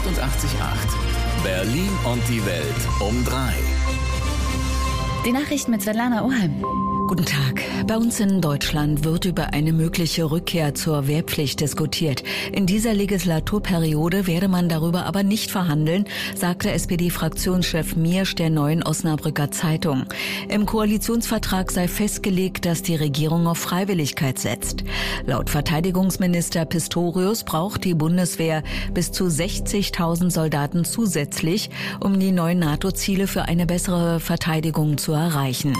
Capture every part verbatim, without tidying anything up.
achtundachtzig Komma acht. Berlin und die Welt um drei. Die Nachrichten mit Svetlana Oheim. Guten Tag. Bei uns in Deutschland wird über eine mögliche Rückkehr zur Wehrpflicht diskutiert. In dieser Legislaturperiode werde man darüber aber nicht verhandeln, sagte S P D-Fraktionschef Miersch der Neuen Osnabrücker Zeitung. Im Koalitionsvertrag sei festgelegt, dass die Regierung auf Freiwilligkeit setzt. Laut Verteidigungsminister Pistorius braucht die Bundeswehr bis zu sechzigtausend Soldaten zusätzlich, um die neuen NATO-Ziele für eine bessere Verteidigung zu erreichen.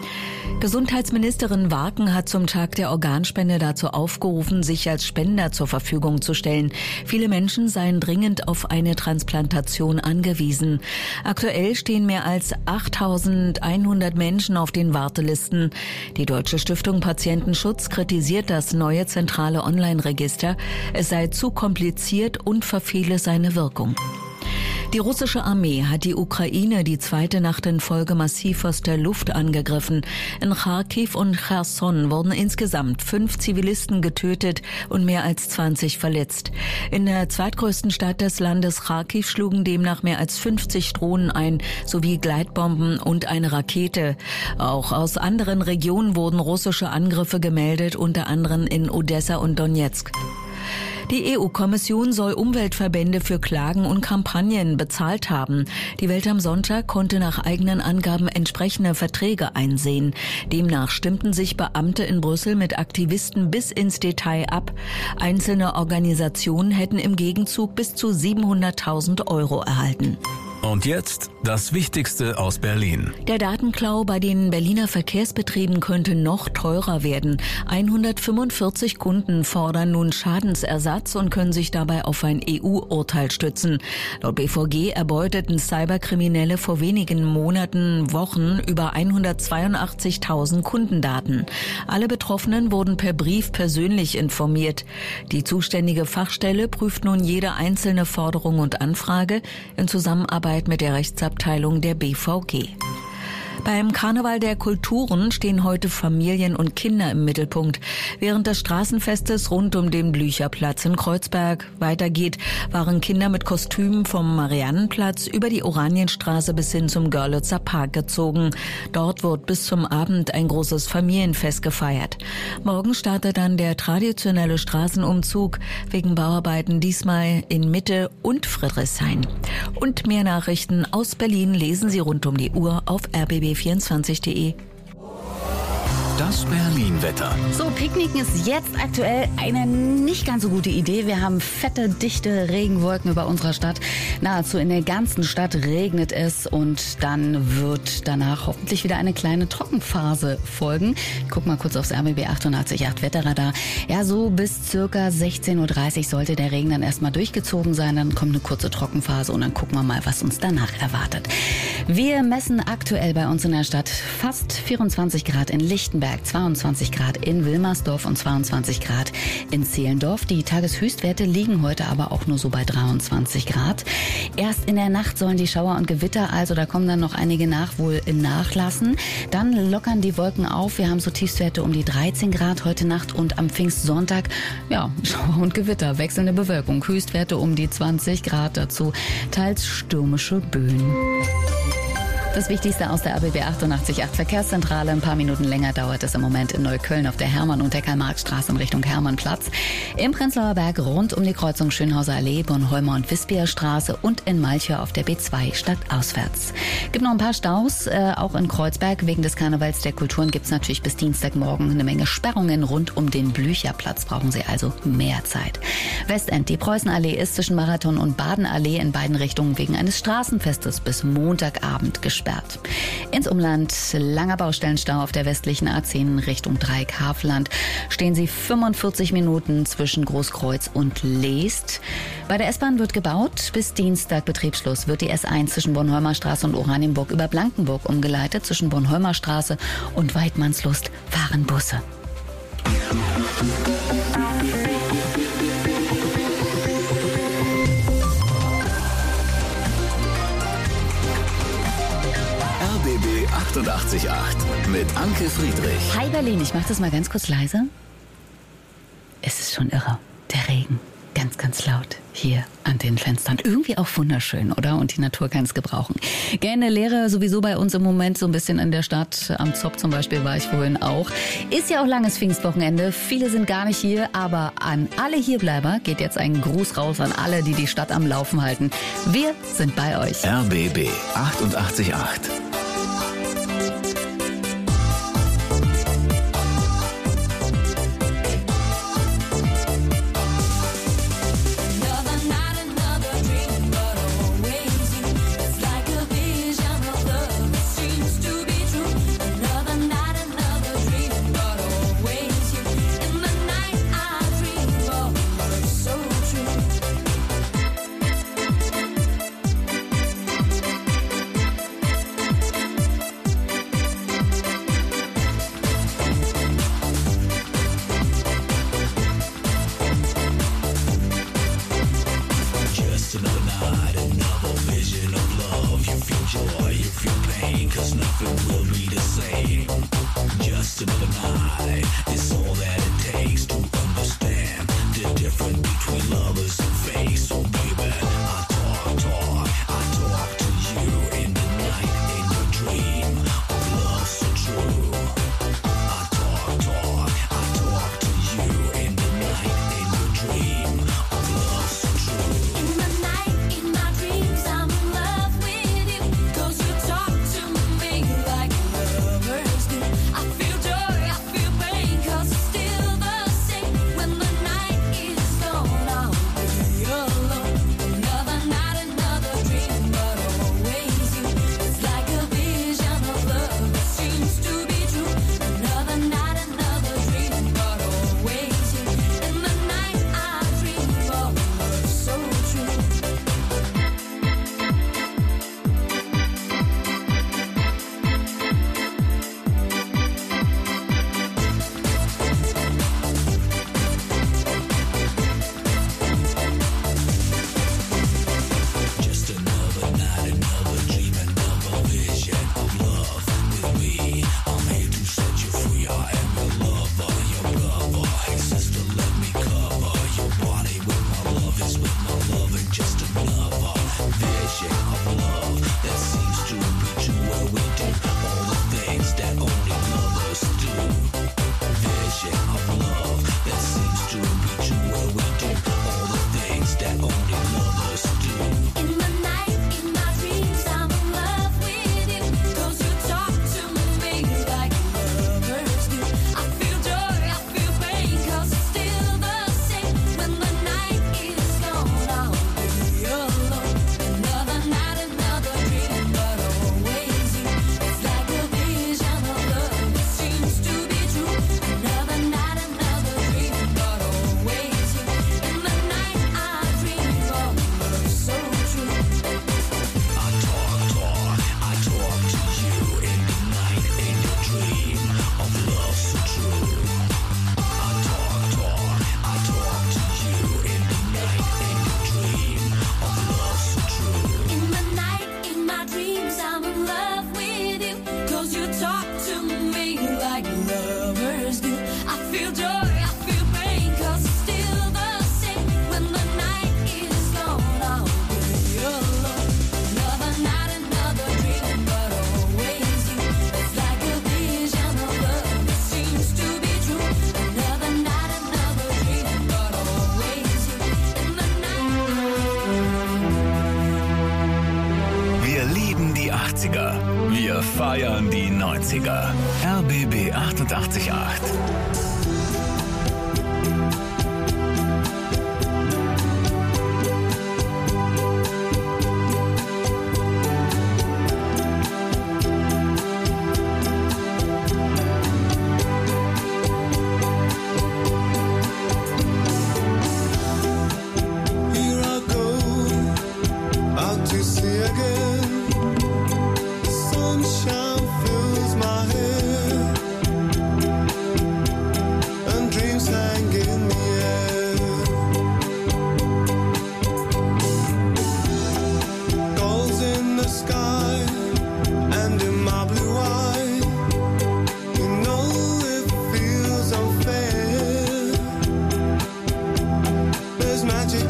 Gesundheitsministerin Warken hat zum Tag der Organspende dazu aufgerufen, sich als Spender zur Verfügung zu stellen. Viele Menschen seien dringend auf eine Transplantation angewiesen. Aktuell stehen mehr als achttausendeinhundert Menschen auf den Wartelisten. Die Deutsche Stiftung Patientenschutz kritisiert das neue zentrale Online-Register. Es sei zu kompliziert und verfehle seine Wirkung. Die russische Armee hat die Ukraine die zweite Nacht in Folge massiv aus der Luft angegriffen. In Charkiw und Cherson wurden insgesamt fünf Zivilisten getötet und mehr als zwanzig verletzt. In der zweitgrößten Stadt des Landes Charkiw schlugen demnach mehr als fünfzig Drohnen ein, sowie Gleitbomben und eine Rakete. Auch aus anderen Regionen wurden russische Angriffe gemeldet, unter anderem in Odessa und Donetsk. Die E U-Kommission soll Umweltverbände für Klagen und Kampagnen bezahlt haben. Die Welt am Sonntag konnte nach eigenen Angaben entsprechende Verträge einsehen. Demnach stimmten sich Beamte in Brüssel mit Aktivisten bis ins Detail ab. Einzelne Organisationen hätten im Gegenzug bis zu siebenhunderttausend Euro erhalten. Und jetzt das Wichtigste aus Berlin. Der Datenklau bei den Berliner Verkehrsbetrieben könnte noch teurer werden. hundertfünfundvierzig Kunden fordern nun Schadensersatz und können sich dabei auf ein E U-Urteil stützen. Laut B V G erbeuteten Cyberkriminelle vor wenigen Monaten, Wochen über hundertzweiundachtzigtausend Kundendaten. Alle Betroffenen wurden per Brief persönlich informiert. Die zuständige Fachstelle prüft nun jede einzelne Forderung und Anfrage in Zusammenarbeit mit der Rechtsabteilung der B V G. Beim Karneval der Kulturen stehen heute Familien und Kinder im Mittelpunkt. Während des Straßenfestes rund um den Blücherplatz in Kreuzberg weitergeht, waren Kinder mit Kostümen vom Mariannenplatz über die Oranienstraße bis hin zum Görlitzer Park gezogen. Dort wird bis zum Abend ein großes Familienfest gefeiert. Morgen startet dann der traditionelle Straßenumzug wegen Bauarbeiten diesmal in Mitte und Friedrichshain. Und mehr Nachrichten aus Berlin lesen Sie rund um die Uhr auf R B B vierundzwanzig punkt de. Das Berlin-Wetter. So, Picknicken ist jetzt aktuell eine nicht ganz so gute Idee. Wir haben fette, dichte Regenwolken über unserer Stadt. Nahezu in der ganzen Stadt regnet es und dann wird danach hoffentlich wieder eine kleine Trockenphase folgen. Ich guck mal kurz aufs R B B achtundachtzig Komma acht Wetterradar. Ja, so bis circa sechzehn Uhr dreißig sollte der Regen dann erstmal durchgezogen sein. Dann kommt eine kurze Trockenphase und dann gucken wir mal, was uns danach erwartet. Wir messen aktuell bei uns in der Stadt fast vierundzwanzig Grad in Lichtenberg, zweiundzwanzig Grad in Wilmersdorf und zweiundzwanzig Grad in Zehlendorf. Die Tageshöchstwerte liegen heute aber auch nur so bei dreiundzwanzig Grad. Erst in der Nacht sollen die Schauer und Gewitter, also da kommen dann noch einige nach, wohl nachlassen. Dann lockern die Wolken auf. Wir haben so Tiefstwerte um die dreizehn Grad heute Nacht und am Pfingstsonntag, ja, Schauer und Gewitter, wechselnde Bewölkung. Höchstwerte um die zwanzig Grad, dazu teils stürmische Böen. Das Wichtigste aus der R B B achtundachtzig Komma acht Verkehrszentrale. Ein paar Minuten länger dauert es im Moment in Neukölln auf der Hermann- und der Karl-Marx-Straße in Richtung Hermannplatz. Im Prenzlauer Berg rund um die Kreuzung Schönhauser Allee, Bornholmer und Wispia Straße und in Malchow auf der B zwei stadtauswärts. Gibt noch ein paar Staus, äh, auch in Kreuzberg. Wegen des Karnevals der Kulturen gibt es natürlich bis Dienstagmorgen eine Menge Sperrungen rund um den Blücherplatz. Brauchen Sie also mehr Zeit. Westend, die Preußenallee ist zwischen Marathon und Badenallee in beiden Richtungen wegen eines Straßenfestes bis Montagabend gesperrt. Ins Umland, langer Baustellenstau auf der westlichen A zehn Richtung Dreieck-Havelland. Stehen Sie fünfundvierzig Minuten zwischen Großkreuz und Leest. Bei der S-Bahn wird gebaut. Bis Dienstag Betriebsschluss wird die S eins zwischen Bornholmer Straße und Oranienburg über Blankenburg umgeleitet. Zwischen Bornholmer Straße und Weidmannslust fahren Busse. achtundachtzig Komma acht mit Anke Friedrich. Hi Berlin, ich mach das mal ganz kurz leise. Es ist schon irre, der Regen. ganz, ganz laut hier an den Fenstern. Irgendwie auch wunderschön, oder? Und die Natur kann es gebrauchen. Gerne Lehre sowieso bei uns im Moment so ein bisschen in der Stadt. Am Zopp zum Beispiel war ich vorhin auch. Ist ja auch langes Pfingstwochenende. Viele sind gar nicht hier, aber an alle Hierbleiber geht jetzt ein Gruß raus an alle, die die Stadt am Laufen halten. Wir sind bei euch. R B B achtundachtzig Komma acht. Wir feiern die neunziger. R B B achtundachtzig Komma acht. Magic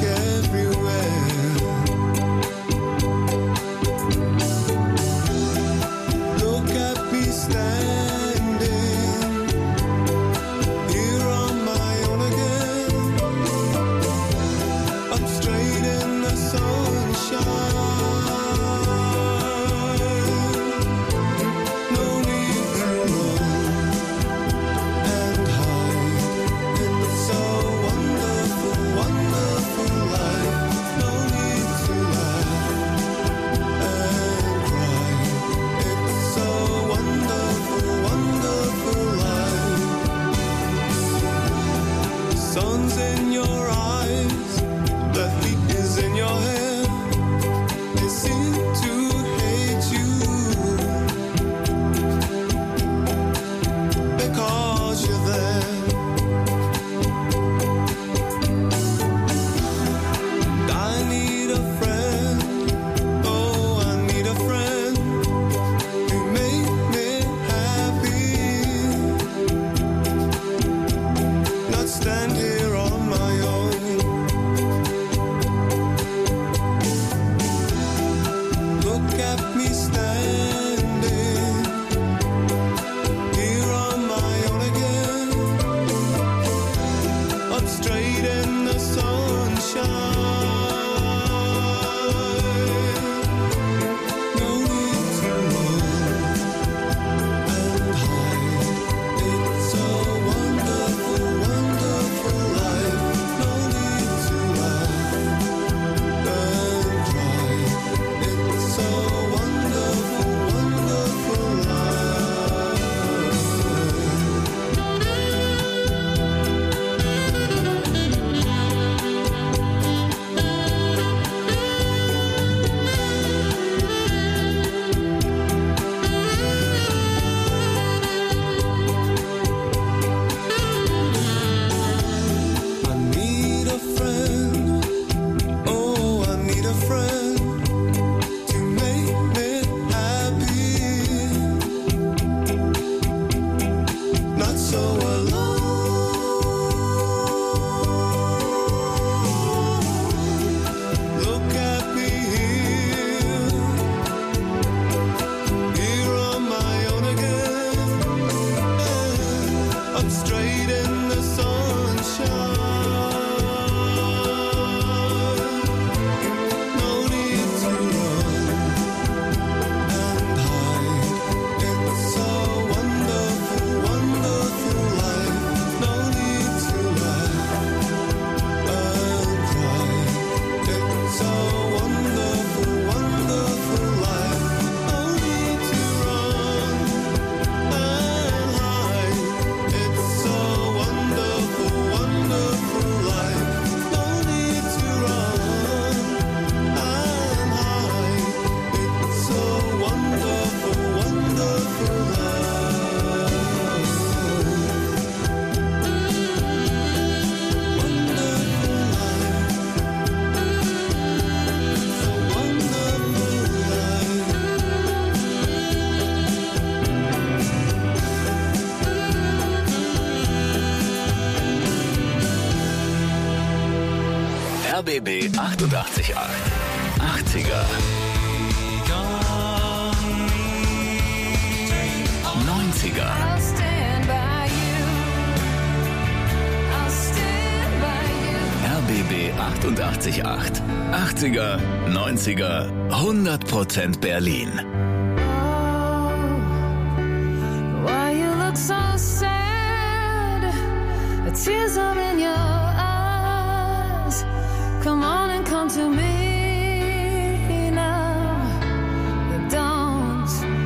achtundachtzig Komma acht. achtziger. neunziger. R B B achtundachtzig Komma acht. achtziger, neunziger, hundert Prozent Berlin. Tears are in your eyes. Come on and come to me now. Don't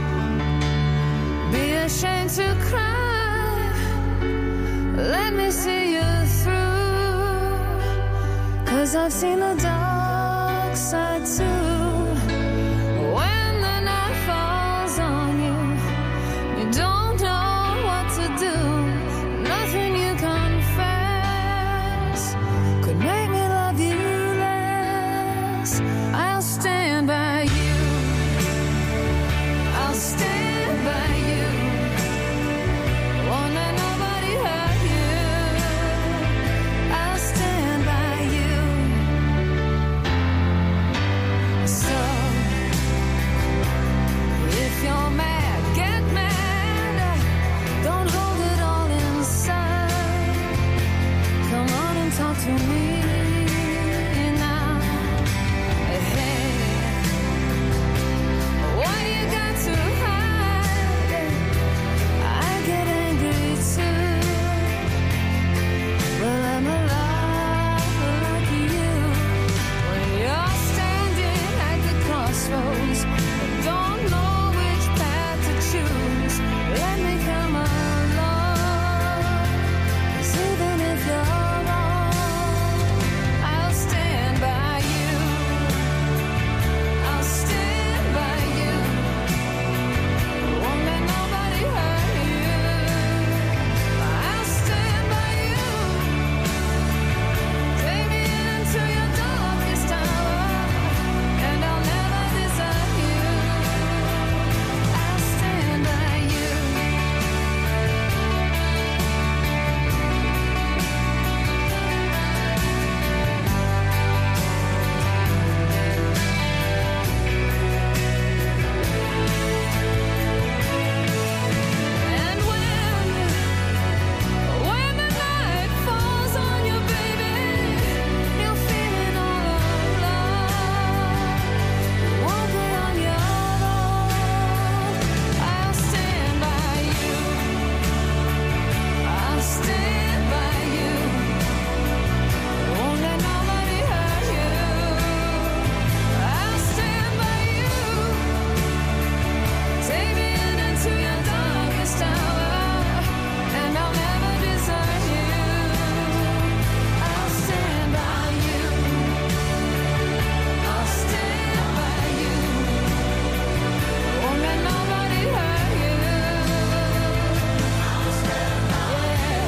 be ashamed to cry. Let me see you through. 'Cause I've seen the dark side too. When the night falls on you, you don't know what to do. Nothing you confess could make me love you less. I'll stand by you. I'll stand by you. Won't let nobody hurt you. I'll stand by you. So if you're mad, get mad. Don't hold it all inside. Come on and talk to me now. Hey, what you got to hide? I get angry too. Well, I'm alive like you. When you're standing at the crossroads and don't know which path to choose, let me come along. 'Cause even if you're wrong, I'll stand by you. I'll stand by you. Won't let nobody hurt you. I'll stand by you. Take me into your darkest hour, and I'll never desert you. I'll stand by you. And when, when the night falls on you, baby, you're feeling all alone. You won't be on your own. I'll stand by you. I'll stand by you. Won't let nobody hurt you. I'll stand by you. Take me in into your darkest hour, and I'll never desert you. I'll stand by you. I'll stand by you. Won't let nobody hurt you. I'll stand by you.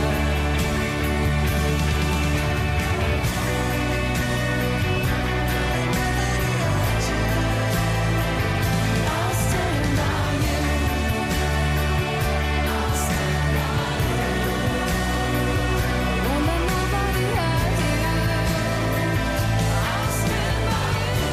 I'll stand by you. I'll stand by you. Won't let nobody hurt you. I'll stand by you.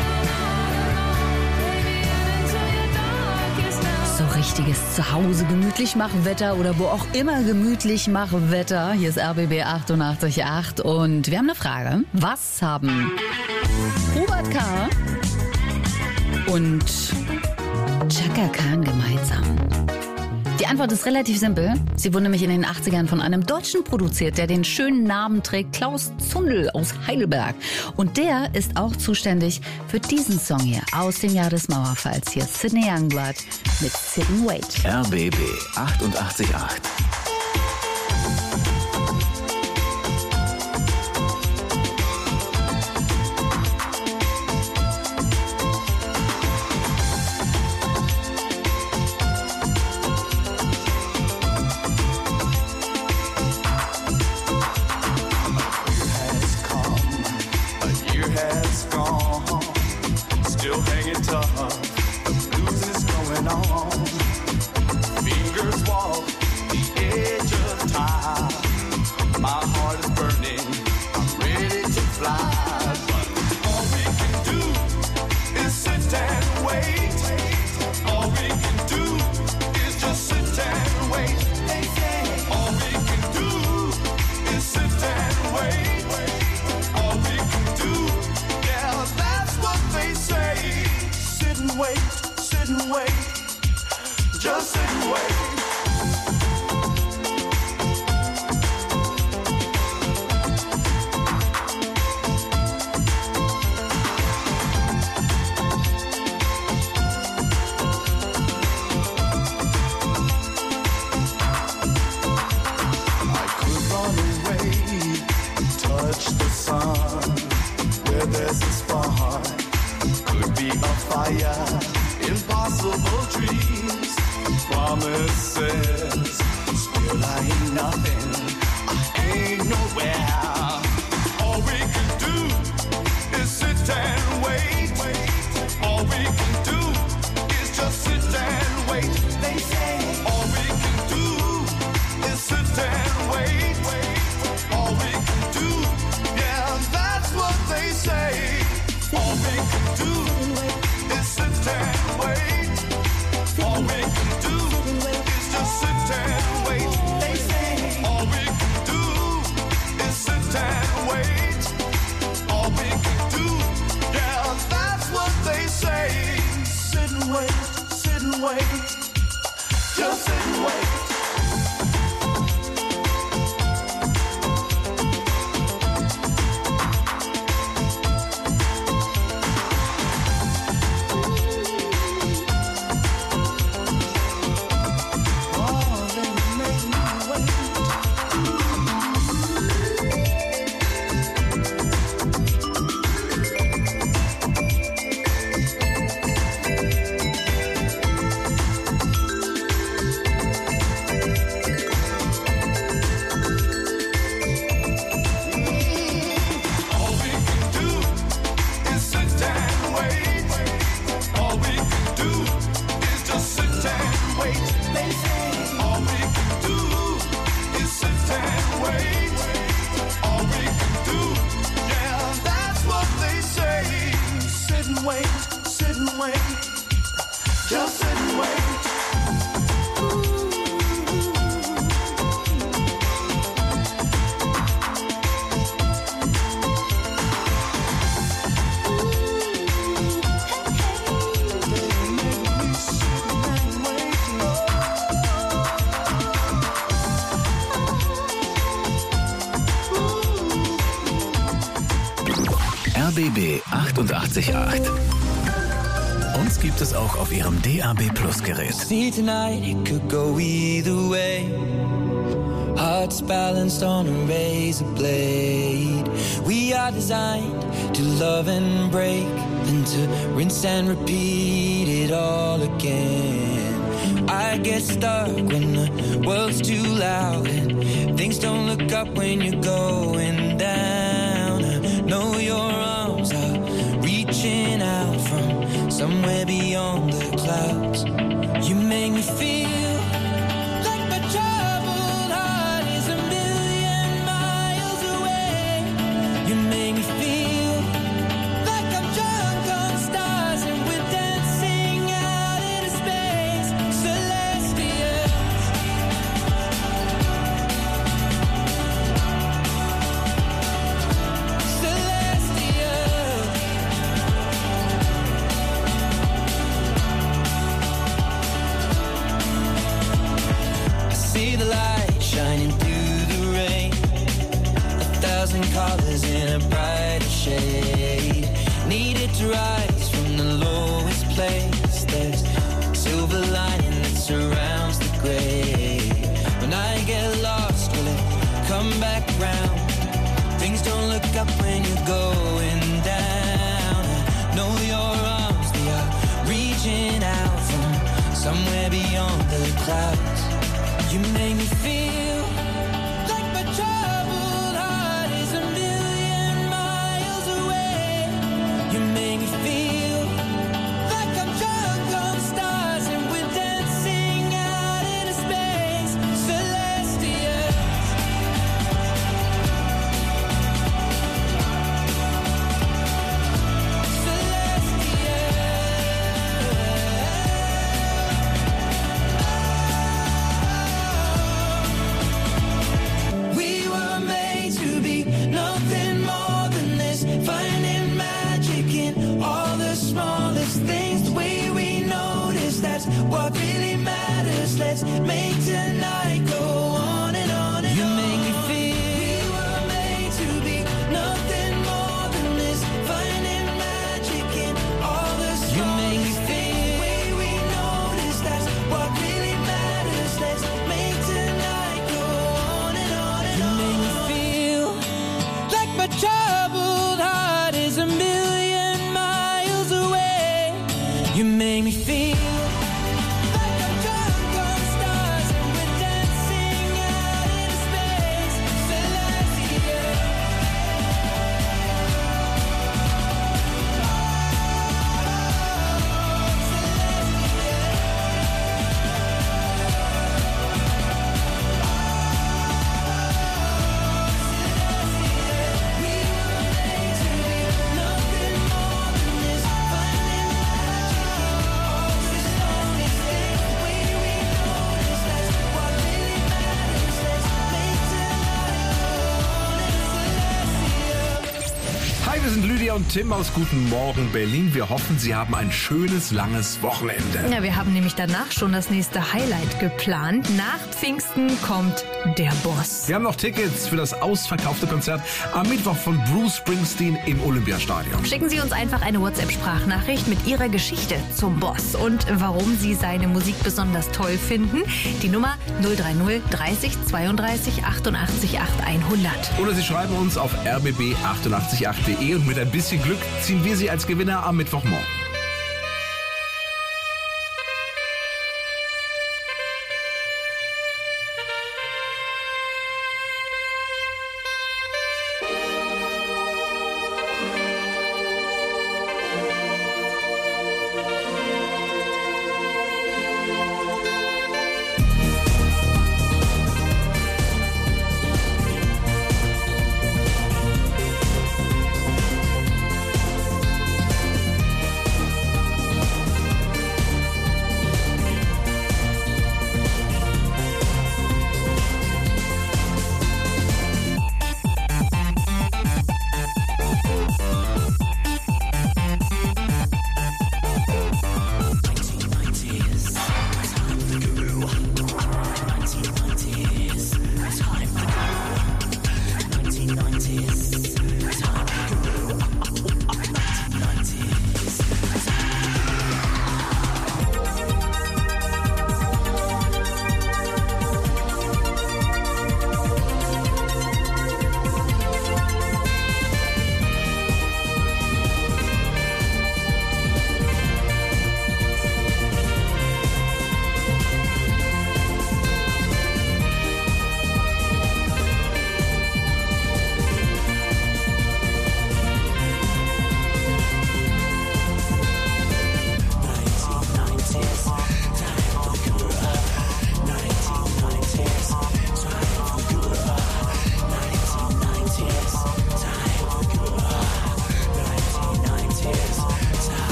Baby, into your darkest hour. So richtiges Zuhause gemütlich machen Wetter oder wo auch immer gemütlich machen Wetter. Hier ist R B B achtundachtzig Komma acht und wir haben eine Frage. Was haben Hubert K. und Chaka Khan gemeinsam? Die Antwort ist relativ simpel. Sie wurden nämlich in den achtzigern von einem Deutschen produziert, der den schönen Namen trägt, Klaus Zundel aus Heidelberg. Und der ist auch zuständig für diesen Song hier aus dem Jahr des Mauerfalls. Hier ist Sydney Youngblood mit Sit and Wait. R B B achtundachtzig Komma acht. A year has gone, still hanging tough. The blues is going on. Fingers walk the edge of time. My heart is burning. I'm ready to fly, but and wait, sit and wait, just sit and wait. There's a spark, could be a fire, impossible dreams, promises, still I ain't nothing, I ain't nowhere. All we can do is sit and wait, all we can do is just sit and wait. They say all we can do is sit and wait, all we can do, yeah, that's what they say. All we can do is sit and wait. All we can do is just sit and wait. They say all we can do is sit and wait. All we can do, yeah, that's what they say. Sit and wait, sit and wait, just sit and wait. R B B achtundachtzig Komma acht. Uns gibt es auch auf Ihrem D A B Plus Gerät. See tonight, it could go either way. Hearts balanced on a razor blade. We are designed to love and break, then to rinse and repeat it all again. I get stuck when the world's too loud and things don't look up when you're going down. I know your arms are reaching out from somewhere beyond the clouds. You make me feel like my troubled heart is a million miles away. You make me feel like I'm drunk on stars and we're dancing out into space. Celestial. Celestial. I see the light shining through the rain. A thousand colors in a brighter shade. Needed to rise from the lowest place. There's silver lining that surrounds the gray. When I get lost, will it come back round? Things don't look up when you're going down. I know your arms, they are reaching out from somewhere beyond the clouds. You make me feel like my troubled heart is a million miles away. You make me feel like I'm drunk on stars and we're dancing out into space. Celestial. Celestial. what really matters. Let's make tonight go on and on and on. You make me feel we were made to be nothing more than this. Finding magic in all the stars. You make me feel the way we notice. That's what really matters. Let's make tonight go on and on and on. You make me feel like my troubled heart is a million miles away. You make me feel like I'm drunk on stars and we're dancing out in space. Celestia. We were made to be nothing more than this. Finding magic in all the strongest things. The way we notice, that's what really matters. Let's make tonight go on in Celestia. Hi, wir sind Lydia und Tim aus Guten Morgen Berlin. Wir hoffen, Sie haben ein schönes, langes Wochenende. Ja, wir haben nämlich danach schon das nächste Highlight geplant. Nach Pfingsten kommt der Boss. Wir haben noch Tickets für das ausverkaufte Konzert am Mittwoch von Bruce Springsteen im Olympiastadion. Schicken Sie uns einfach eine WhatsApp-Sprachnachricht mit Ihrer Geschichte zum Boss und warum Sie seine Musik besonders toll finden. Die Nummer null drei null dreißig zweiunddreißig achtundachtzig acht hundert. Oder Sie schreiben uns auf r b b achtundachtzig acht punkt de und mit ein bisschen Glück ziehen wir Sie als Gewinner am Mittwochmorgen.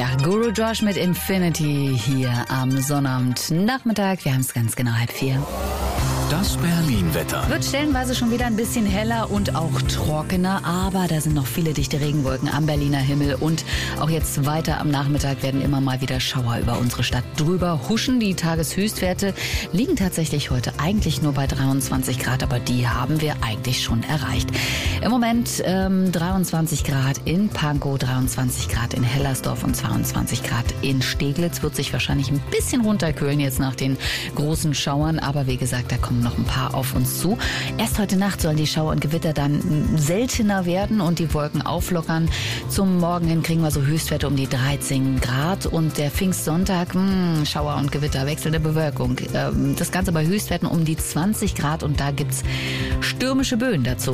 achtundzwanzig Komma acht. Guru Josh mit Infinity hier am Sonnabendnachmittag. Wir haben es ganz genau halb vier. Das Berlin-Wetter. Wird stellenweise schon wieder ein bisschen heller und auch trockener, aber da sind noch viele dichte Regenwolken am Berliner Himmel und auch jetzt weiter am Nachmittag werden immer mal wieder Schauer über unsere Stadt drüber huschen. Die Tageshöchstwerte liegen tatsächlich heute eigentlich nur bei dreiundzwanzig Grad, aber die haben wir eigentlich schon erreicht. Im Moment ähm, dreiundzwanzig Grad in Pankow, dreiundzwanzig Grad in Hellersdorf und zweiundzwanzig Grad in Steglitz. Wird sich wahrscheinlich ein bisschen runterkühlen jetzt nach den großen Schauern, aber wie gesagt, da kommen noch ein paar auf uns zu. Erst heute Nacht sollen die Schauer und Gewitter dann seltener werden und die Wolken auflockern. Zum Morgen hin kriegen wir so Höchstwerte um die dreizehn Grad und der Pfingstsonntag, mh, Schauer und Gewitter, wechselnde Bewölkung. Ähm, das Ganze bei Höchstwerten um die zwanzig Grad und da gibt's stürmische Böen dazu.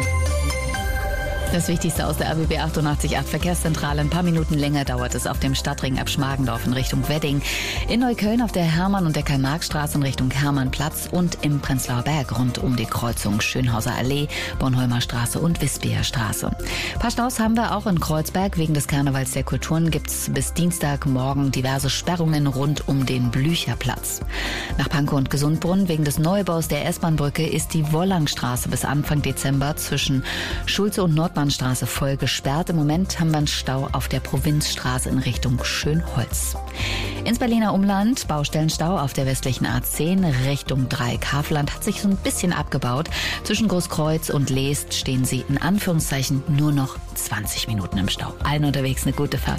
Das Wichtigste aus der R B B achtundachtzig Komma acht Verkehrszentrale. Ein paar Minuten länger dauert es auf dem Stadtring ab Schmargendorf in Richtung Wedding. In Neukölln auf der Hermann- und der Karl-Marx-Straße in Richtung Hermannplatz und im Prenzlauer Berg rund um die Kreuzung Schönhauser Allee, Bornholmer Straße und Wispieher Straße. Ein paar Staus haben wir auch in Kreuzberg. Wegen des Karnevals der Kulturen gibt es bis Dienstagmorgen diverse Sperrungen rund um den Blücherplatz. Nach Pankow und Gesundbrunn wegen des Neubaus der S-Bahn-Brücke ist die Wollangstraße bis Anfang Dezember zwischen Schulze und Nordbahnstraße voll gesperrt. Im Moment haben wir einen Stau auf der Provinzstraße in Richtung Schönholz. Ins Berliner Umland Baustellenstau auf der westlichen A zehn Richtung Dreieck-Havelland hat sich so ein bisschen abgebaut. Zwischen Großkreuz und Leest stehen sie in Anführungszeichen nur noch zwanzig Minuten im Stau. Allen unterwegs eine gute Fahrt.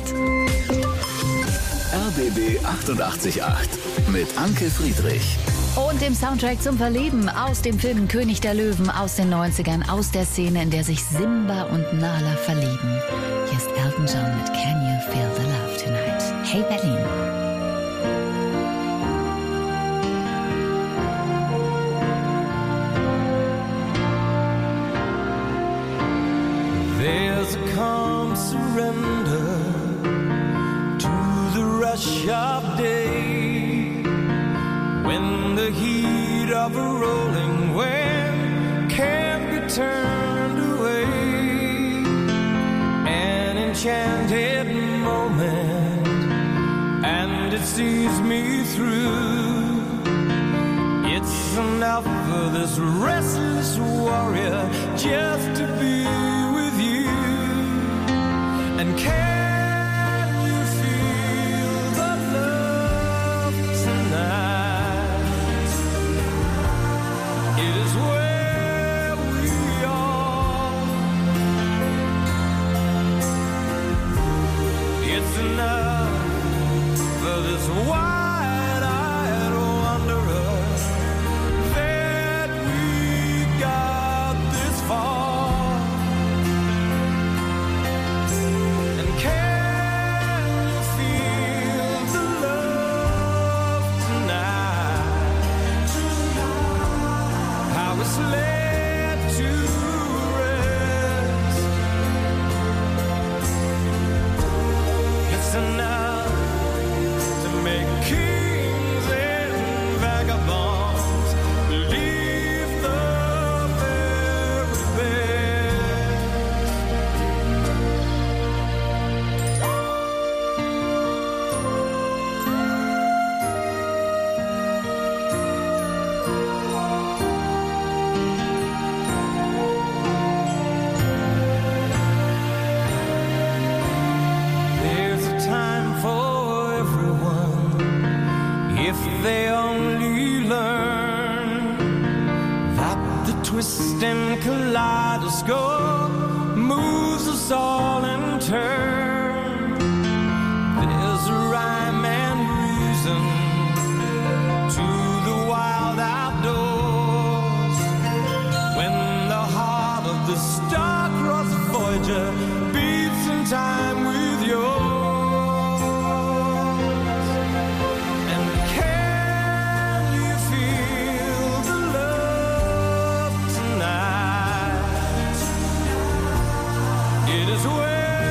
R B B achtundachtzig Komma acht mit Anke Friedrich. Und dem Soundtrack zum Verlieben aus dem Film König der Löwen aus den neunzigern, aus der Szene, in der sich Simba und Nala verlieben. Hier ist Elton John mit Can You Feel the Love Tonight? Hey Berlin. There's a calm surrender to the rush of day, when the heat of a rolling wave can't be turned away. An enchanted moment, and it sees me through. It's enough for this restless warrior just to be with you. And can you feel the love tonight? It is where we are. It's enough for this wide-eyed wanderer that we got this far. And can you feel the love tonight? How it's laid to rest. It's enough to make kings and vagabonds believe the very best. There's a time for everyone if they only learn that the twisting kaleidoscope moves us all in turn. There's a rhyme and reason to the wild outdoors when the heart of the star-crossed Voyager beats in time with yours. And can you feel the love tonight? It is where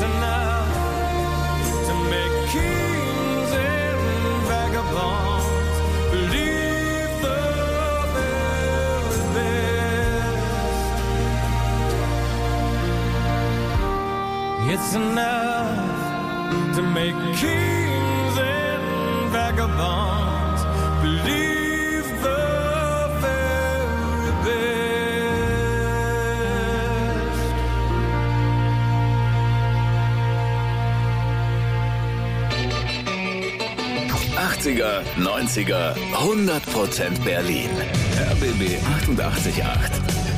It's enough to make kings and vagabonds believe the very best. It's enough to make kings and vagabonds believe the very best. achtziger, neunziger, hundert Prozent Berlin. R B B achtundachtzig Komma acht.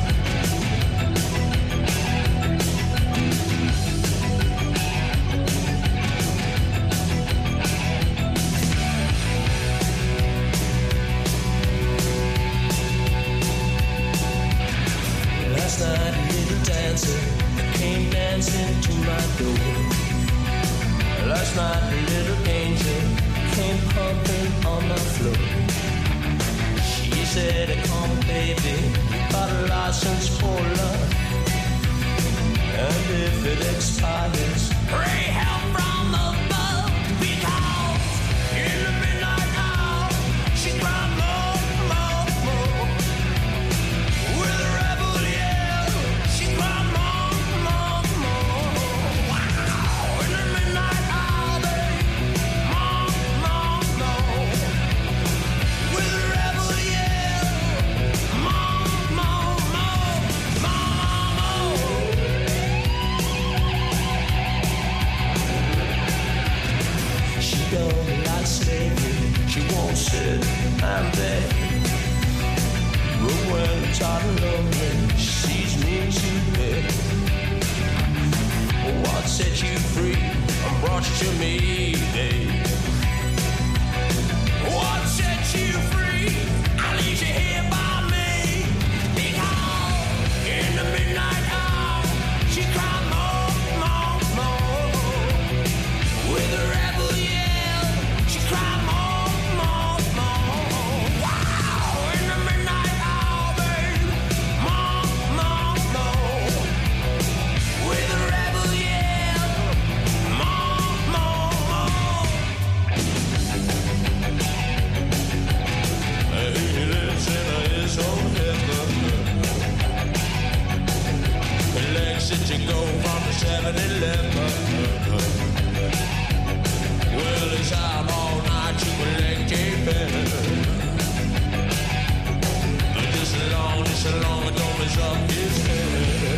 Last night, a little dancer came dancing to my door. Last night, a little angel came pumping on my floor. She said, come baby, got a license for love. And if it expires, pray help from above. Because in the midnight hour, she cried more, more, more. With a rebel yell, she cried more, more, more. Wow, in the midnight hour, babe, more, more, more. With a rebel yell, more, more, more, more, more. She don't like slavery, she won't sit and beg. But when I'm tired and lonely, she sees me too. What set you free and brought you to me, babe? What set you free? I leave you here by me. Because in the midnight hour, she cried more, more, more. With a rebel yell, she cried more, more, more. Wow, in the midnight hour, babe, more, more, more. With a rebel yell, more, more, more. He lives in his own heaven. He likes it to go from the seven eleven. Well, he's out all night to collect a pen. But this long, this long, it don't mess up his head.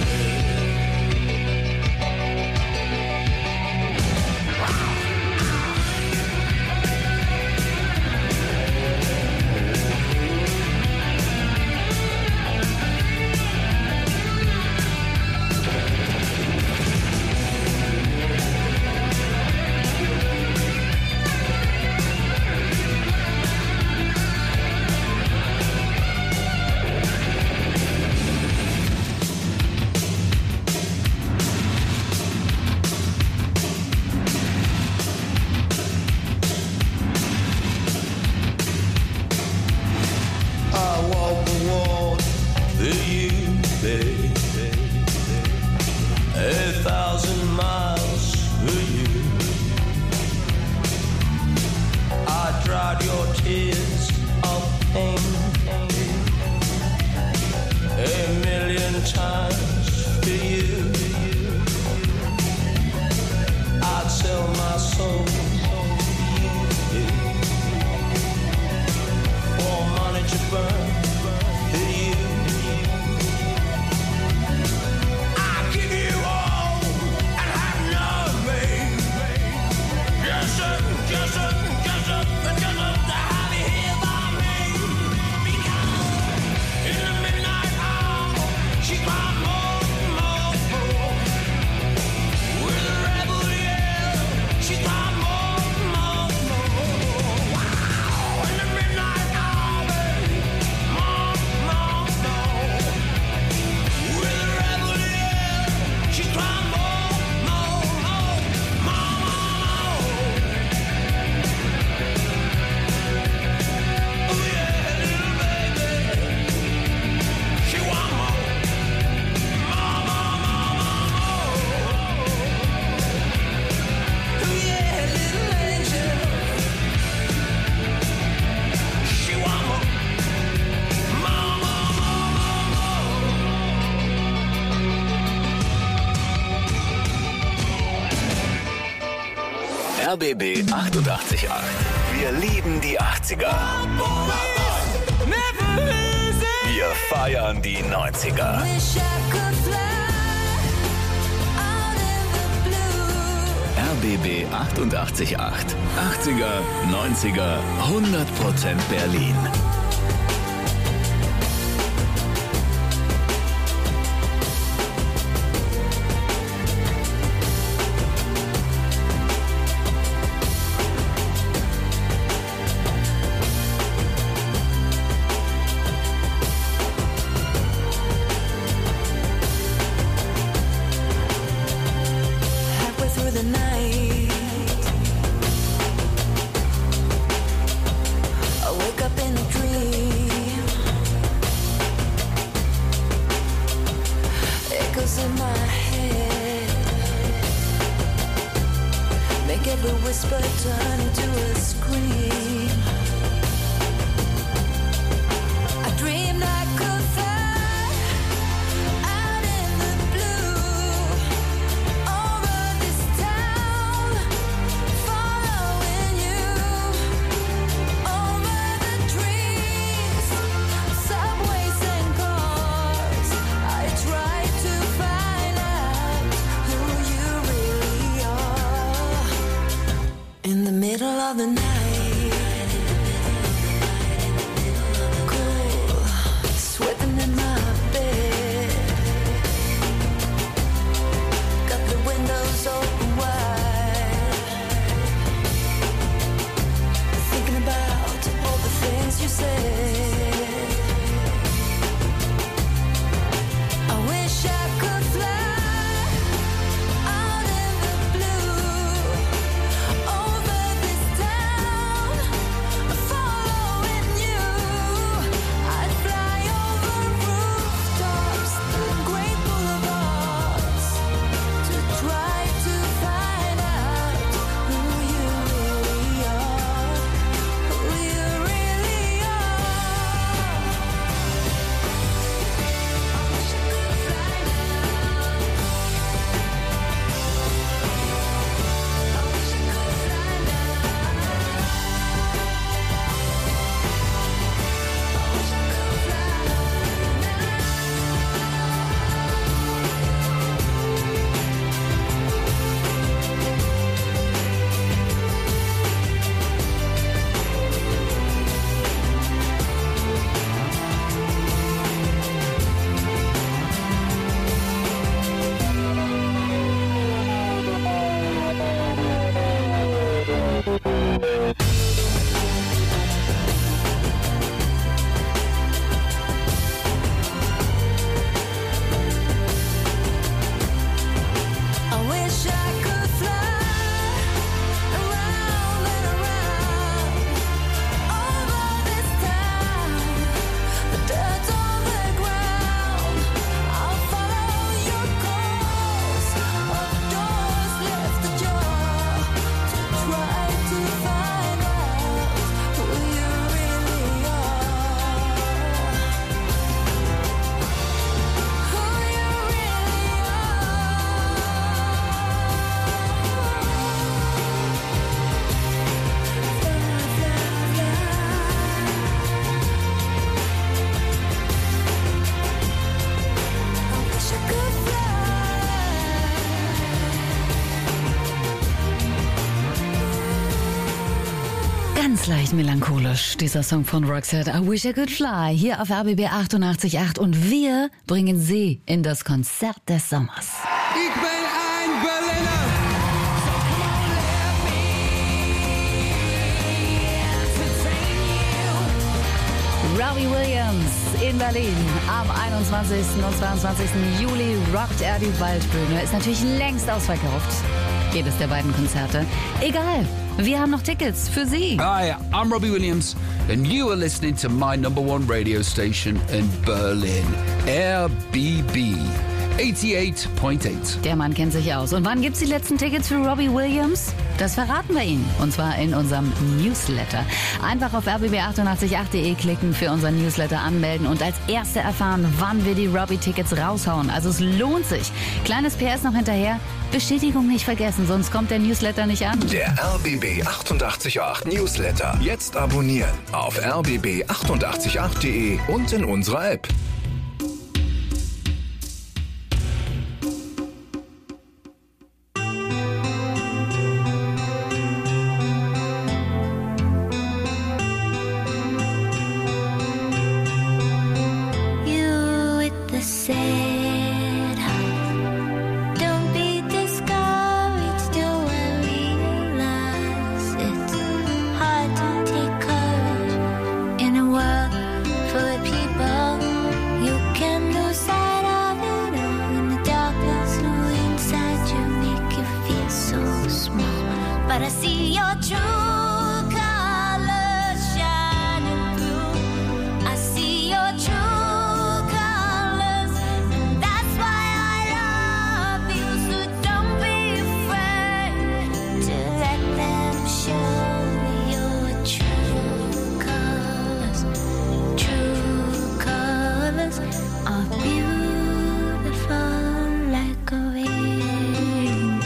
R B B achtundachtzig Komma acht. Wir lieben die achtziger. Wir feiern die neunziger. R B B achtundachtzig Komma acht. achtziger, neunziger, hundert Prozent Berlin. Every whisper turn into a scream. I dreamed I could fly out in the blue over this town, following you over the trees, subways and cars. I tried to find out who you really are. In the middle of the night, cool, sweating in my bed. Got the windows open wide, thinking about all the things you said. I wish I could fly out in the blue over this town, following you. I'd fly over rooftops, the great boulevards, to try to find out who you really are, who you really are. I wish I could fly now. I wish I could fly now. I wish I could fly I wish I could fly around and around over this town, the dirt on the ground. I'll follow your course of doors left ajar to try to find out who you really are, who you really Ganz leicht melancholisch, dieser Song von Roxette, I Wish I Could Fly, hier auf R B B achtundachtzig Komma acht und wir bringen Sie in das Konzert des Sommers. Ich bin ein Berliner. Robbie Williams in Berlin am einundzwanzigsten und zweiundzwanzigsten Juli rockt er die Waldbühne. Ist natürlich längst ausverkauft, jedes der beiden Konzerte. Egal, wir haben noch Tickets für Sie. Hi, I'm Robbie Williams, and you are listening to my number one radio station in Berlin, R B B achtundachtzig Komma acht. Der Mann kennt sich aus. Und wann gibt's die letzten Tickets für Robbie Williams? Das verraten wir Ihnen. Und zwar in unserem Newsletter. Einfach auf r b b achtundachtzig punkt acht punkt de klicken, für unseren Newsletter anmelden und als Erste erfahren, wann wir die Robbie-Tickets raushauen. Also es lohnt sich. Kleines P S noch hinterher. Bestätigung nicht vergessen, sonst kommt der Newsletter nicht an. Der R B B achtundachtzig Komma acht Newsletter. Jetzt abonnieren auf r b b achtundachtzig punkt acht punkt de und in unserer App. You with the sad heart. Don't be discouraged, don't realize it's hard to take courage in a world full of people. You can lose sight of it all in the darkness. Who inside you make you feel so small. But I see your true colors shining through. I see your true colors, and that's why I love you. So don't be afraid to let them show your true colors. True colors are beautiful like a rainbow.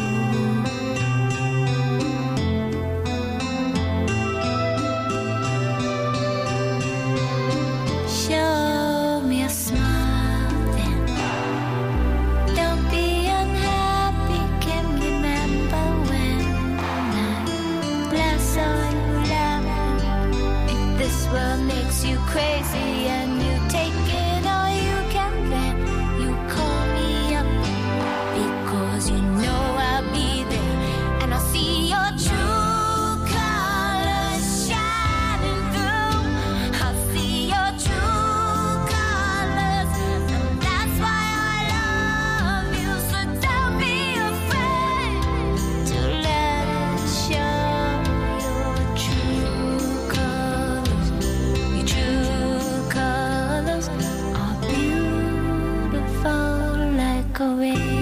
Show me a smile then. Don't be unhappy, can remember when I last saw you laughing. If this world makes you crazy and you take it all you can, then you call me up, because you know I'll be there, and I'll see your true colors shining through. I'll see your true colors, and that's why I love you. So don't be afraid to let us show your true colors. Your true colors are beautiful like a rainbow.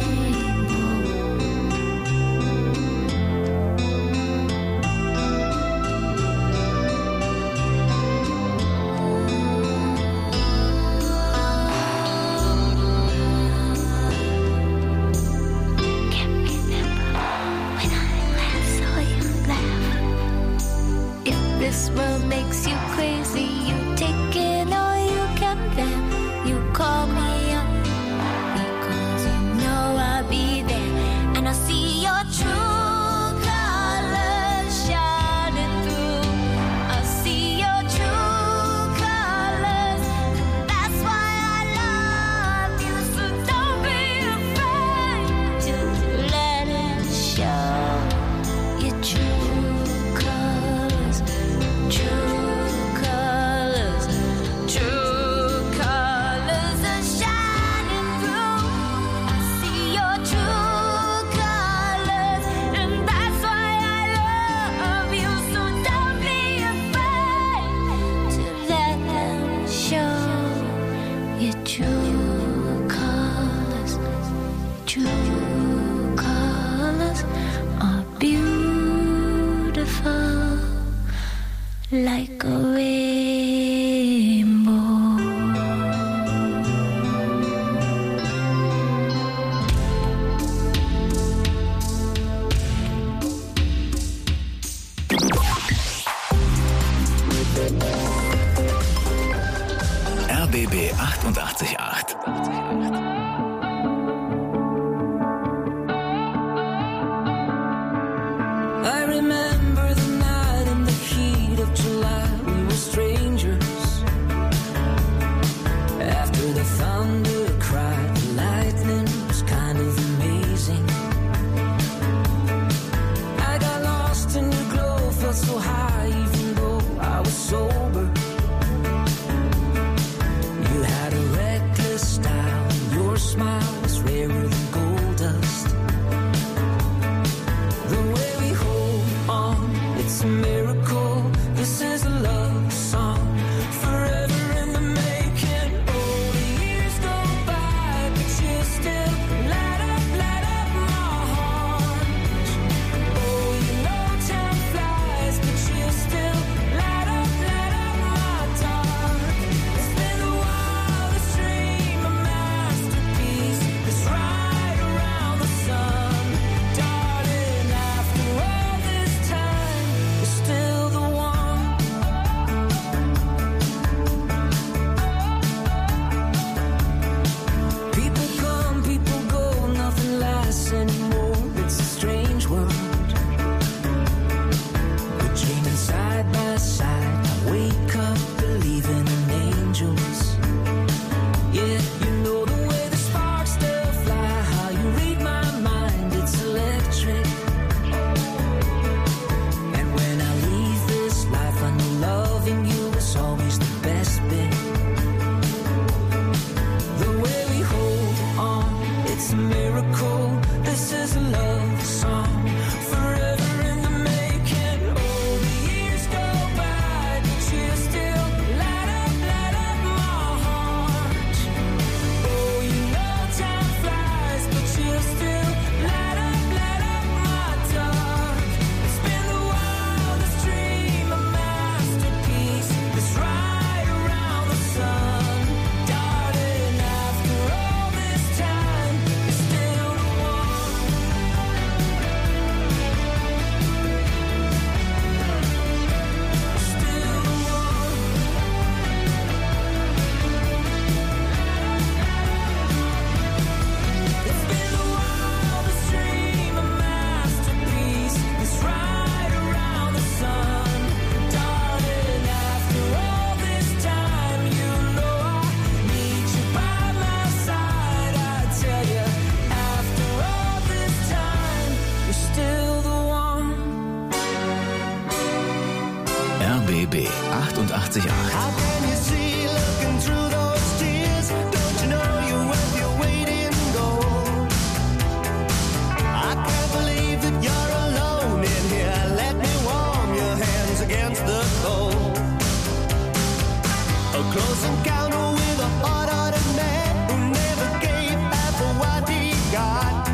Can remember when I last saw you laugh. If this world makes you crazy, you take it all you can, then you call me up, because you know I'll be there, and I'll see your true colors shining through. I'll see your true colors, and that's why I love you. So don't be afraid to let it show your true colors. True colors, true colors are shining through. I see your true colors, and that's why I love you. So don't be afraid to let them show your true colors. True colors are beautiful like a rainbow. R B B achtundachtzig Komma acht. I remember the night in the heat of July. We were strangers. After the thunder cried, the lightning was kind of amazing. I got lost in your glow, felt so high even though I was sober. You had a reckless style, and your smile was rarer than gold dust. The way we hold B B achtundachtzig Komma acht. How can you see looking through those tears? Don't you know you're worth your weight in gold? I can't believe that you're alone in here. Let me warm your hands against the cold. A close encounter with a hard-hearted man who never gave half of what he got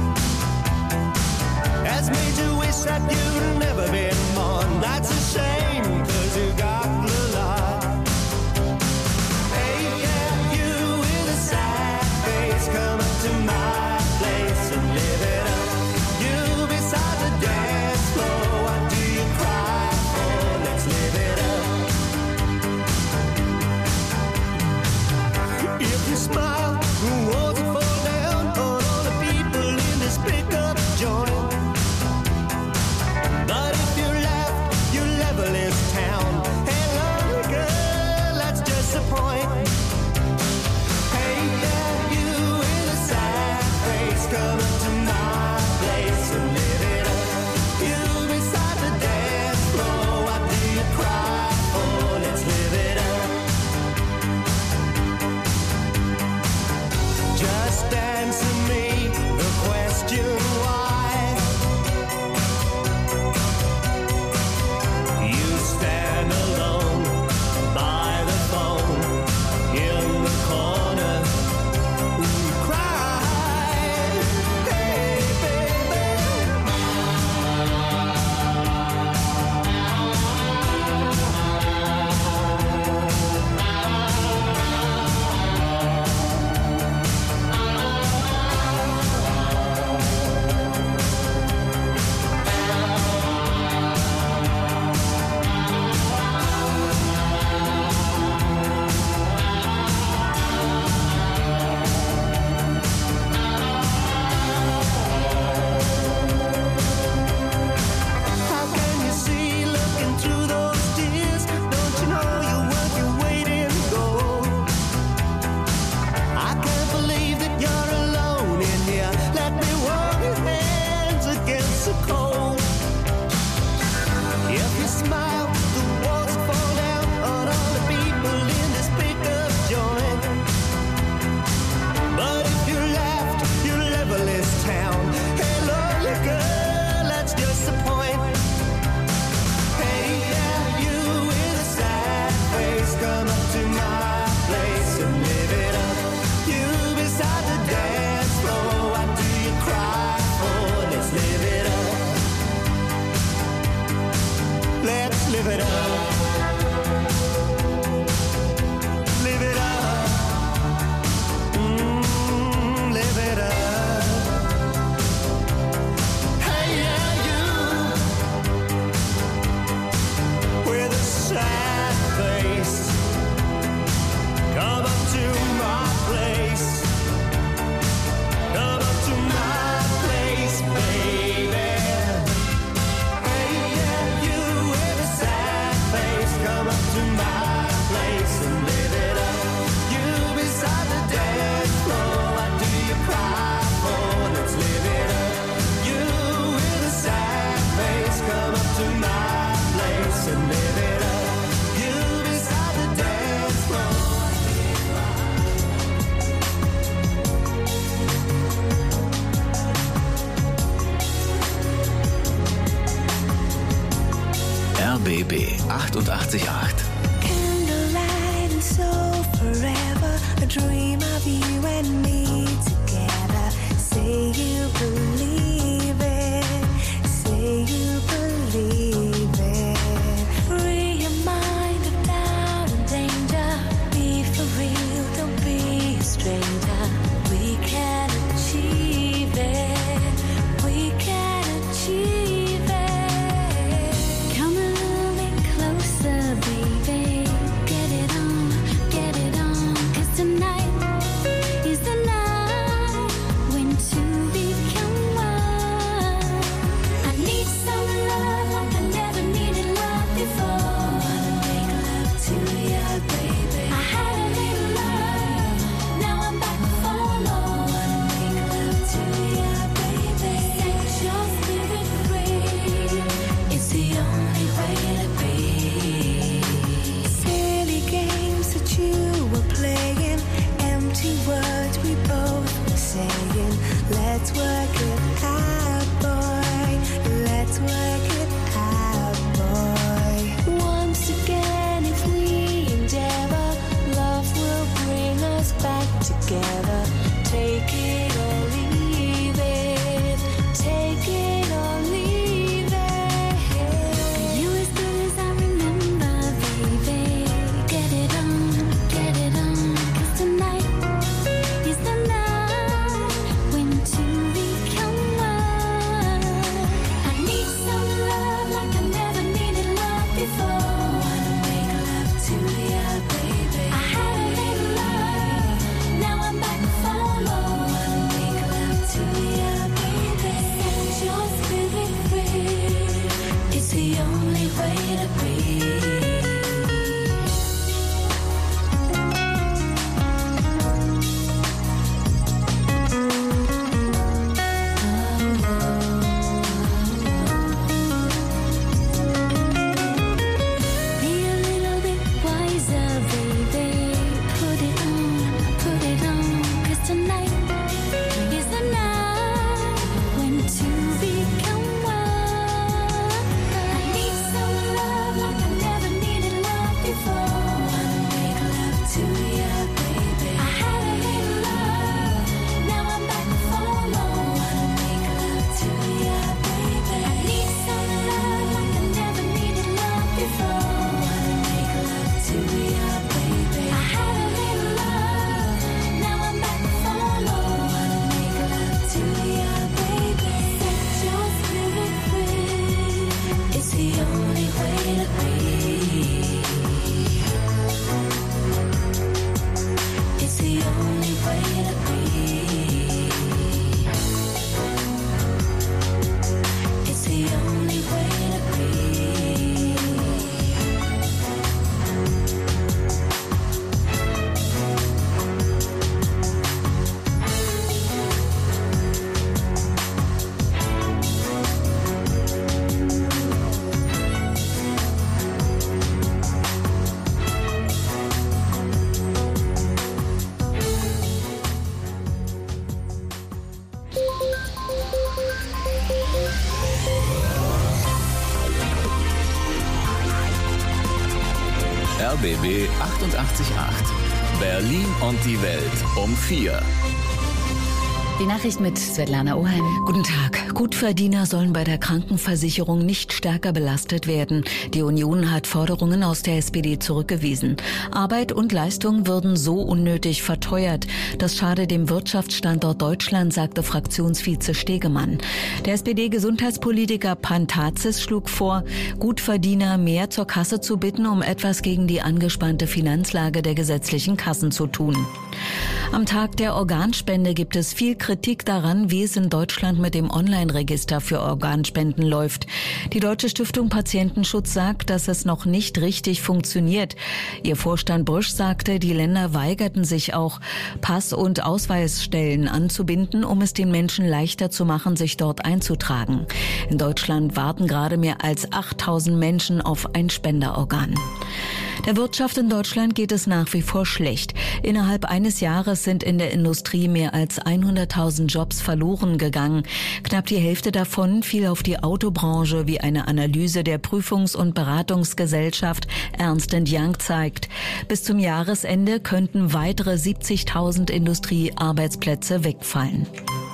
has made you wish that you'd never been born. That's a shame, 'cause you got the lot. Hey, yeah, you with a sad face, come up to my place and live it up. You beside the dance floor, what do you cry for? Let's live it up. If you smile, who wants to fall down on all the people in this pickup joint? But if you laugh, you level this town. Hey, lonely girl, that's just the point. Hey, yeah, you with a sad face, come up to my place and live it up. You beside the dance floor, what do you cry for? Let's live it up. Just answer me the question why you stand alone by the phone in the corner and cry. Hey, baby. How can you see looking through those tears? Don't you know you're worth your weight in gold? I can't believe that you're alone in here. Let me warm your hands against the cold. If you smile, the walls fall down on all the people in this pickup joint. But if you laughed, you level this town. Hey, lonely girl, that's just the point. Hey, yeah, you with a sad face, come up to my place and live it up. You beside the dance floor, what do you cry for? Let's live it up. Let's live it up. Live it up. Mm, live it up. Hey, yeah, you with a sad face, come up to my place. Come up to my place, baby. Hey, yeah, you with a sad face, come up to my place and live it up. You beside the dance floor, what do you cry for? Let's live it up. You with a sad face, come up to my place and live it up. You beside the dance floor. R B B achtundachtzig Komma acht. Candlelight and soul forever, a dream of you and me together. Say you believe it, say you believe it. Free your mind of doubt and danger. Be for real, don't be a stranger. We can achieve it, we can achieve it. Come a little bit closer, baby. Get it on, get it on. 'Cause tonight is the night when two become way to be. R B B achtundachtzig Komma acht. Berlin und die Welt um vier. Die Nachricht mit Svetlana Oheim. Guten Tag. Gutverdiener sollen bei der Krankenversicherung nicht stärker belastet werden. Die Union hat Forderungen aus der S P D zurückgewiesen. Arbeit und Leistung würden so unnötig verteuert. Das schade dem Wirtschaftsstandort Deutschland, sagte Fraktionsvize Stegemann. Der S P D-Gesundheitspolitiker Pantazis schlug vor, Gutverdiener mehr zur Kasse zu bitten, um etwas gegen die angespannte Finanzlage der gesetzlichen Kassen zu tun. Am Tag der Organspende gibt es viel Kritik daran, wie es in Deutschland mit dem Online-Register für Organspenden läuft. Die Deutsche Stiftung Patientenschutz sagt, dass es noch nicht richtig funktioniert. Ihr Vorstand Brüsch sagte, die Länder weigerten sich auch, Pass- und Ausweisstellen anzubinden, um es den Menschen leichter zu machen, sich dort einzutragen. In Deutschland warten gerade mehr als achttausend Menschen auf ein Spenderorgan. Der Wirtschaft in Deutschland geht es nach wie vor schlecht. Innerhalb eines Jahres sind in der Industrie mehr als hunderttausend Jobs verloren gegangen. Knapp die Hälfte davon fiel auf die Autobranche, wie eine Analyse der Prüfungs- und Beratungsgesellschaft Ernst and Young zeigt. Bis zum Jahresende könnten weitere siebzigtausend Industriearbeitsplätze wegfallen.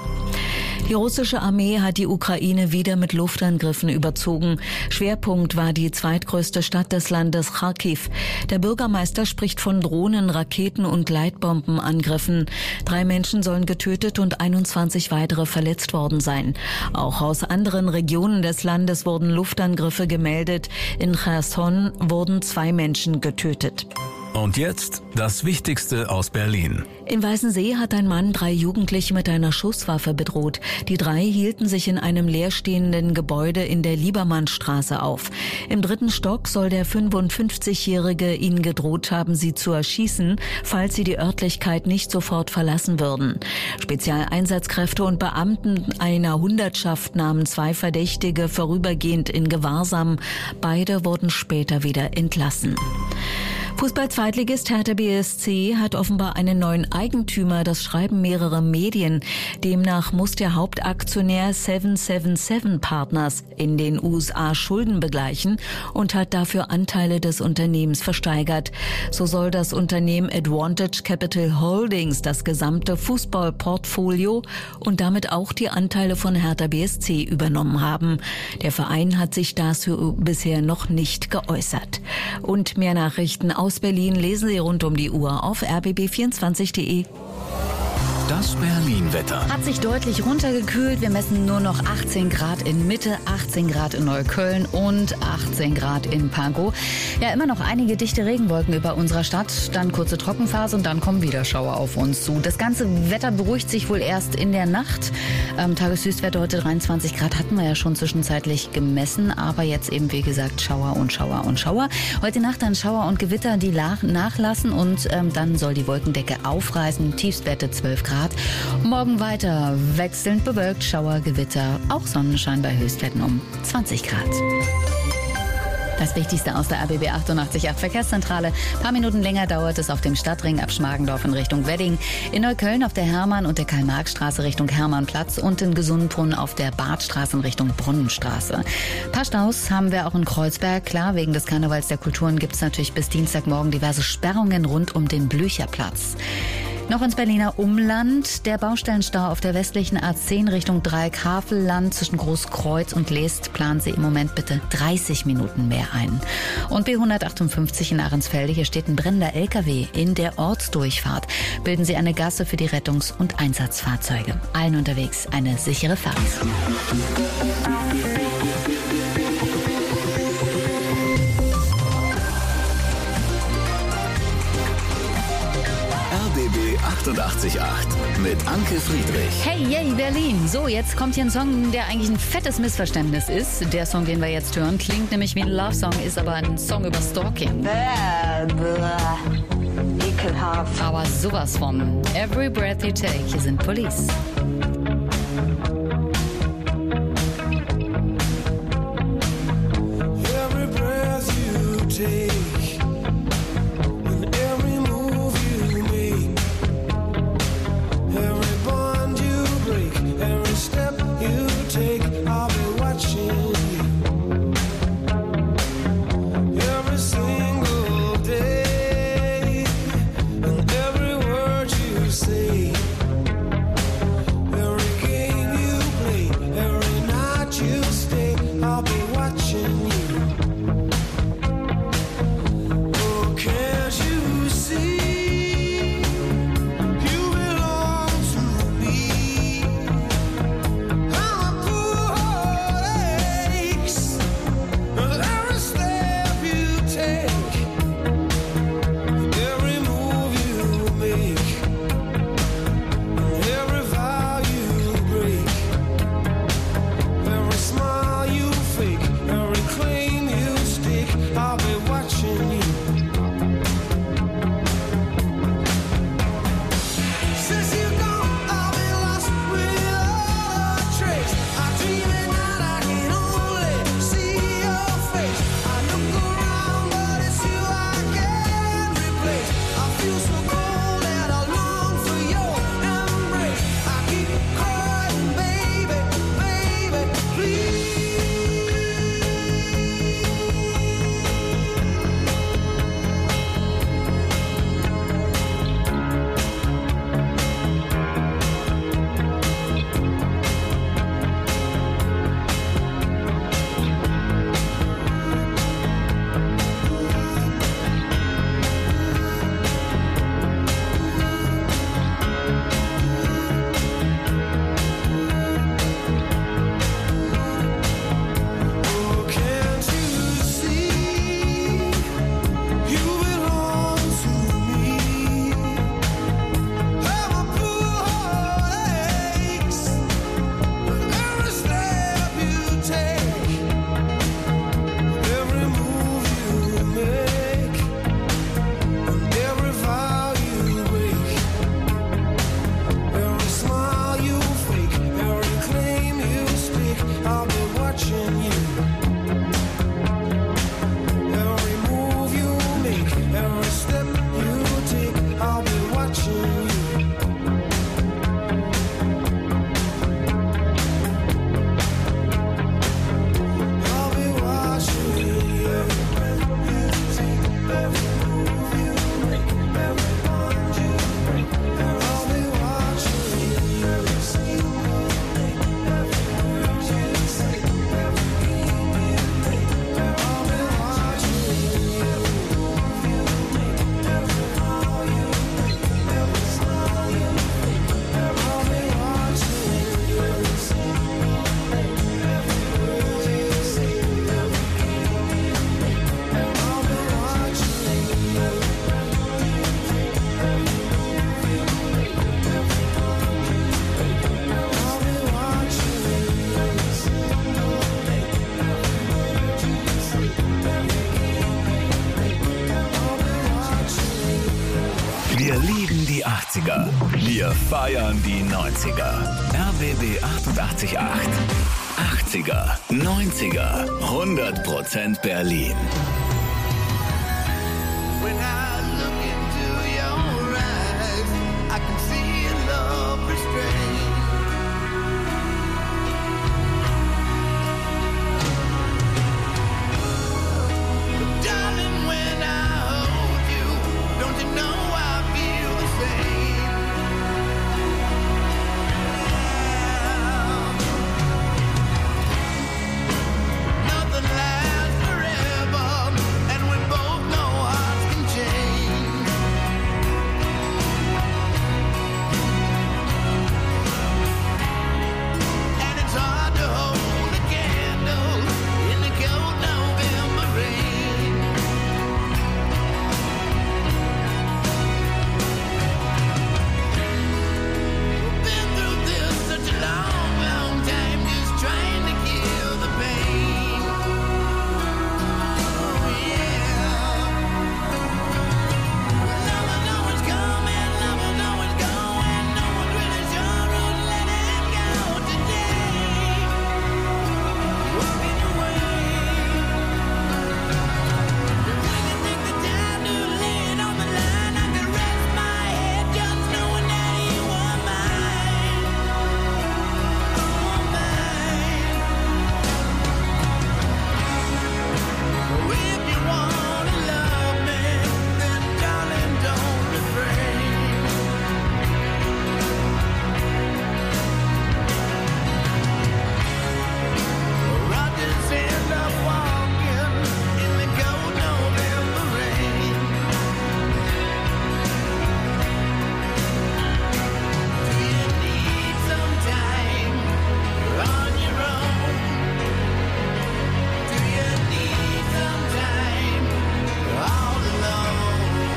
Die russische Armee hat die Ukraine wieder mit Luftangriffen überzogen. Schwerpunkt war die zweitgrößte Stadt des Landes, Kharkiv. Der Bürgermeister spricht von Drohnen, Raketen und Gleitbombenangriffen. Drei Menschen sollen getötet und einundzwanzig weitere verletzt worden sein. Auch aus anderen Regionen des Landes wurden Luftangriffe gemeldet. In Cherson wurden zwei Menschen getötet. Und jetzt das Wichtigste aus Berlin. In Weißensee hat ein Mann drei Jugendliche mit einer Schusswaffe bedroht. Die drei hielten sich in einem leerstehenden Gebäude in der Liebermannstraße auf. Im dritten Stock soll der fünfundfünfzigjährige ihnen gedroht haben, sie zu erschießen, falls sie die Örtlichkeit nicht sofort verlassen würden. Spezialeinsatzkräfte und Beamten einer Hundertschaft nahmen zwei Verdächtige vorübergehend in Gewahrsam. Beide wurden später wieder entlassen. Fußball-Zweitligist Hertha B S C hat offenbar einen neuen Eigentümer, das schreiben mehrere Medien. Demnach muss der Hauptaktionär sieben sieben sieben Partners in den U S A Schulden begleichen und hat dafür Anteile des Unternehmens versteigert. So soll das Unternehmen Advantage Capital Holdings das gesamte Fußballportfolio und damit auch die Anteile von Hertha B S C übernommen haben. Der Verein hat sich dazu bisher noch nicht geäußert. Und mehr Nachrichten aus Berlin lesen Sie rund um die Uhr auf r b b vierundzwanzig punkt d e. Das Berlin-Wetter. Hat sich deutlich runtergekühlt. Wir messen nur noch achtzehn Grad in Mitte, achtzehn Grad in Neukölln und achtzehn Grad in Pankow. Ja, immer noch einige dichte Regenwolken über unserer Stadt. Dann kurze Trockenphase und dann kommen wieder Schauer auf uns zu. Das ganze Wetter beruhigt sich wohl erst in der Nacht. Ähm, Tageshöchstwerte heute dreiundzwanzig Grad hatten wir ja schon zwischenzeitlich gemessen. Aber jetzt eben, wie gesagt, Schauer und Schauer und Schauer. Heute Nacht dann Schauer und Gewitter, die nachlassen und ähm, dann soll die Wolkendecke aufreißen. Tiefstwerte zwölf Grad. Morgen weiter wechselnd bewölkt, Schauer, Gewitter, auch Sonnenschein bei Höchstwerten um zwanzig Grad. Das Wichtigste aus der R B B achtundachtzig Komma acht Verkehrszentrale. Ein paar Minuten länger dauert es auf dem Stadtring ab Schmargendorf in Richtung Wedding. In Neukölln auf der Hermann- und der Karl-Marx-Straße Richtung Hermannplatz und in Gesundbrunn auf der Badstraße in Richtung Brunnenstraße. Ein paar Staus haben wir auch in Kreuzberg. Klar, wegen des Karnevals der Kulturen gibt es natürlich bis Dienstagmorgen diverse Sperrungen rund um den Blücherplatz. Noch ins Berliner Umland. Der Baustellenstau auf der westlichen A zehn Richtung Dreieck-Havelland zwischen Großkreuz und Leest planen Sie im Moment bitte dreißig Minuten mehr ein. Und B hundertachtundfünfzig in Ahrensfelde, hier steht ein brennender L K W in der Ortsdurchfahrt. Bilden Sie eine Gasse für die Rettungs- und Einsatzfahrzeuge. Allen unterwegs eine sichere Fahrt. achtundachtzig Komma acht mit Anke Friedrich. Hey, yay, Berlin. So, jetzt kommt hier ein Song, der eigentlich ein fettes Missverständnis ist. Der Song, den wir jetzt hören, klingt nämlich wie ein Love-Song, ist aber ein Song über Stalking. Ekelhaft. Aber sowas von. Every breath you take, hier sind Police. Every breath you take. Smile you fake, every claim you neunziger. Wir feiern die neunziger. R B B achtundachtzig Komma acht. achtziger, neunziger, hundert Prozent Berlin. When I